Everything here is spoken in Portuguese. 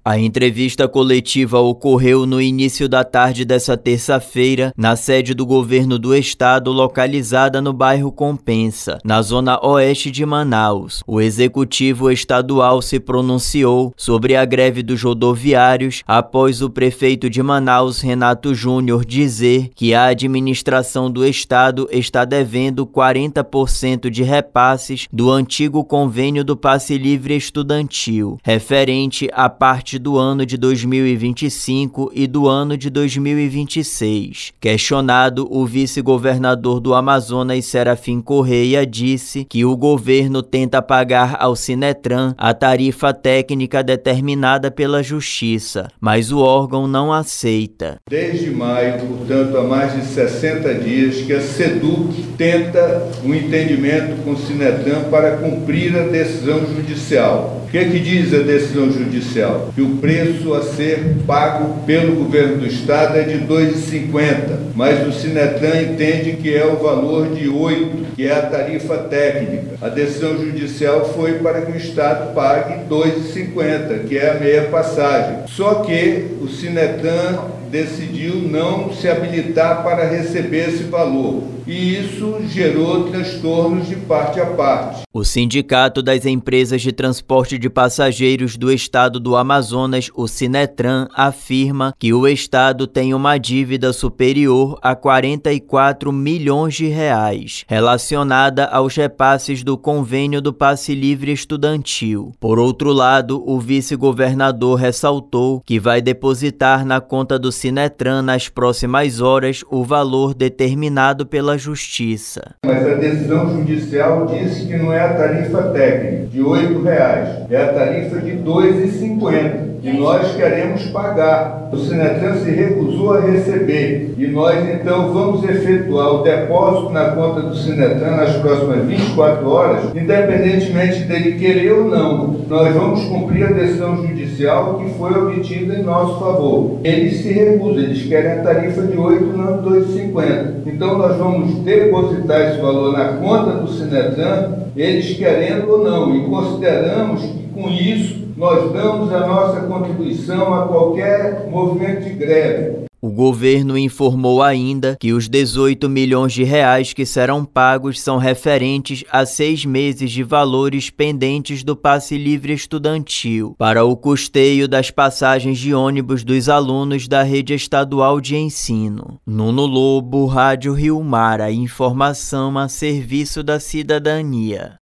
A entrevista coletiva ocorreu no início da tarde dessa terça-feira, na sede do governo do estado, localizada no bairro Compensa, na zona oeste de Manaus. O executivo estadual se pronunciou sobre a greve dos rodoviários após o prefeito de Manaus, Renato Júnior, dizer que a administração do estado está devendo 40% de repasses do antigo convênio do passe livre estudantil, referente à parte do ano de 2025 e do ano de 2026. Questionado, o vice-governador do Amazonas, Serafim Correia, disse que o governo tenta pagar ao Sinetran a tarifa técnica determinada pela Justiça, mas o órgão não aceita. Desde maio, portanto, há mais de 60 dias que a SEDUC tenta um entendimento com o Sinetran para cumprir a decisão judicial. O que diz a decisão judicial? Que o preço a ser pago pelo governo do estado é de R$ 2,50, mas o Sinetran entende que é o valor de R$ 8, que é a tarifa técnica. A decisão judicial foi para que o estado pague R$ 2,50, que é a meia passagem. Só que o Sinetran decidiu não se habilitar para receber esse valor, e isso gerou transtornos de parte a parte. O Sindicato das Empresas de Transporte de Passageiros do Estado do Amazonas, o Sinetran, afirma que o estado tem uma dívida superior a R$ 44 milhões relacionada aos repasses do convênio do passe livre estudantil. Por outro lado, o vice-governador ressaltou que vai depositar na conta do Sinetran nas próximas horas o valor determinado pela Justiça. Mas a decisão judicial disse que não é a tarifa técnica de R$ 8, é a tarifa de R$ 2,50. E nós queremos pagar. O Sinetran se recusou a receber. E nós, então, vamos efetuar o depósito na conta do Sinetran nas próximas 24 horas, independentemente dele querer ou não. Nós vamos cumprir a decisão judicial que foi obtida em nosso favor. Eles se recusam, eles querem a tarifa de 8, não de 2,50. Então, nós vamos depositar esse valor na conta do Sinetran, eles querendo ou não. E consideramos que, com isso, nós damos a nossa contribuição a qualquer movimento de greve. O governo informou ainda que os R$ 18 milhões que serão pagos são referentes a 6 meses de valores pendentes do passe livre estudantil para o custeio das passagens de ônibus dos alunos da rede estadual de ensino. Nuno Lobo, Rádio Rio Mar, a informação a serviço da cidadania.